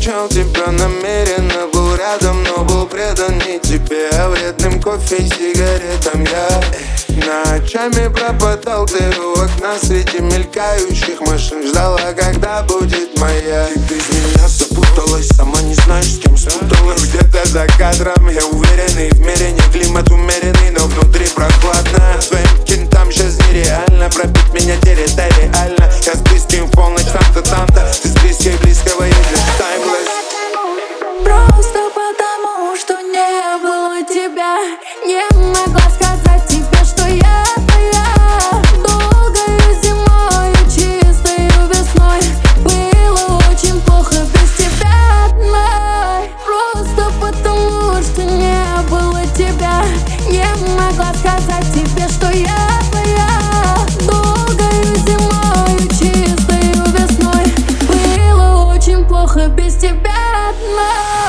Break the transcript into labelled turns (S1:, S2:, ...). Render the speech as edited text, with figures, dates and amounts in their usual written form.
S1: встречал тебя намеренно, был рядом, но был предан не тебе, а вредным кофе и сигаретам. Я ночами пропадал ты у окна среди мелькающих машин, ждала, когда будет моя. И ты из меня запуталась, сама не знаешь, с кем спуталась. Где-то за кадром, я уверенный, в мире не климат умеренный, но внутри прохладно. Твоим кентам сейчас нереально пробить меня территориально. Я с близким в полночь там-то, ты с близкой близкого едешь таймлесс.
S2: Просто потому, что не было тебя, не могла сказать тебе, что я твоя. Долгою зимой, чистою весной, было очень плохо без тебя одной. Просто потому, что не было тебя, не могла сказать тебе, что я твоя. Долгою зимой, чистою весной, было очень плохо без тебя одной.